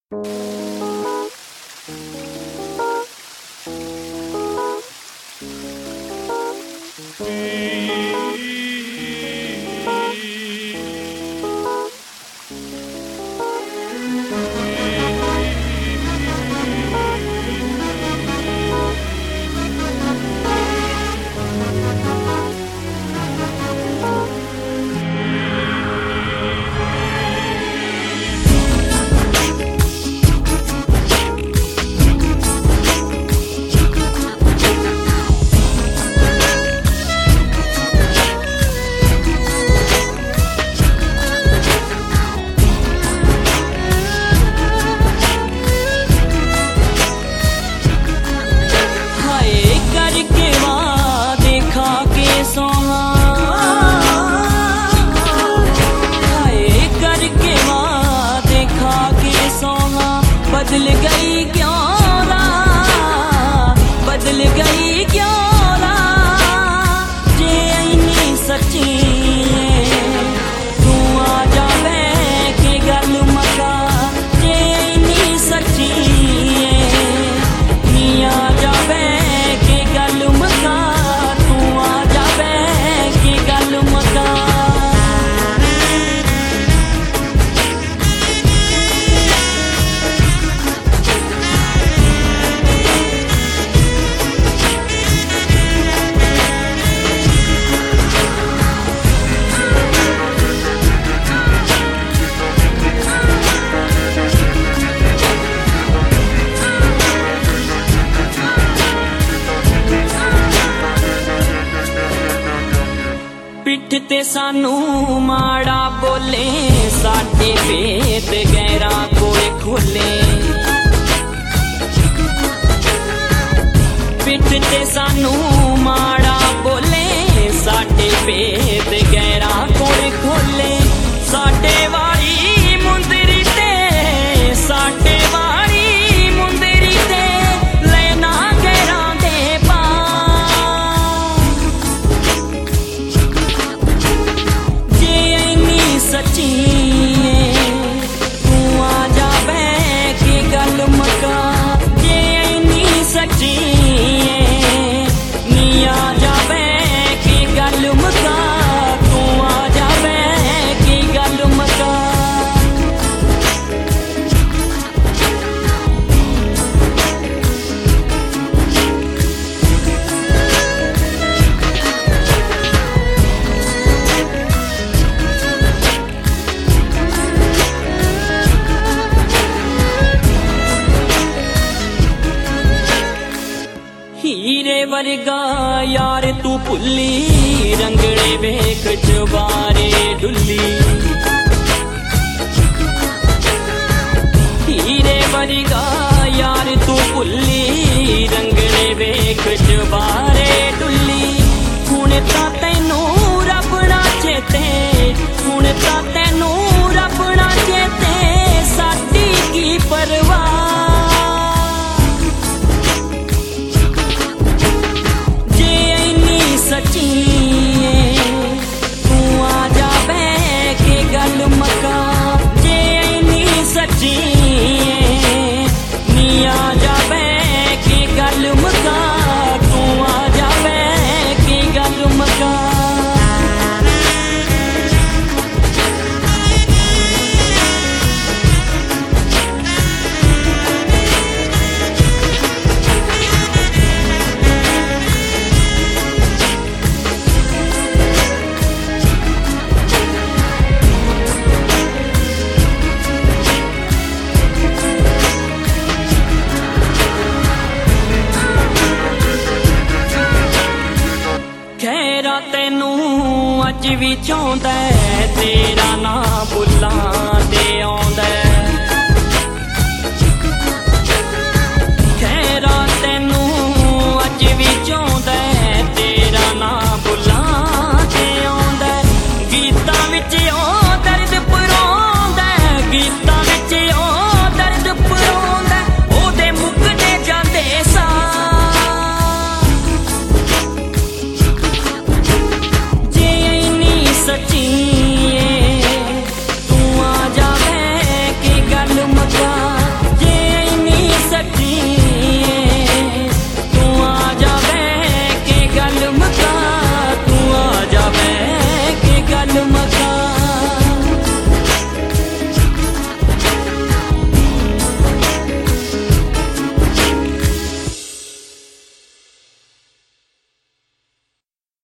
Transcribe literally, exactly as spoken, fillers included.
बदल गई क्यों राह, बदल गई क्यों राह, जे इन्नी सच्ची तू आ जावे के गल मका, जे इन्नी सच्ची नी आ जावे के गल मका, तू आ जावे के गल मका। पिठ ते सानू माड़ा बोले, साडे भेद गैरा कोल खोले। पिठ ते सानू माड़ा बोले, साडे भेद गैरा कोल खोले। साडे वाली मुंदरी ते, साडे वाली मुंदरी ते लेना गैरा दे पा। सच्ची तू आ जावे के गल मका, जे इन्नी सच्ची नी आ जावे के गल मका, तू आ जावे के गल मका। हीरे वर्गा यार तू भुल्ली, रंगड़े वेख चबारे डुल्ली। हीरे वर्गा यार तू भुल्ली, रंगड़े वेख चबारे डुल्ली। हुण तां तैनू रब ना चेते, हुण तां तैनू रब ना चेते, साडी की परवाह। सच्ची तू आ जावे के गल मका, जे इन्नी सच्ची नी आ जावे के गल मका, तू आ जावे के गल मका। तेनू अज भी चाहुंदा, तेरा नां बुल्लां ते आउंदा।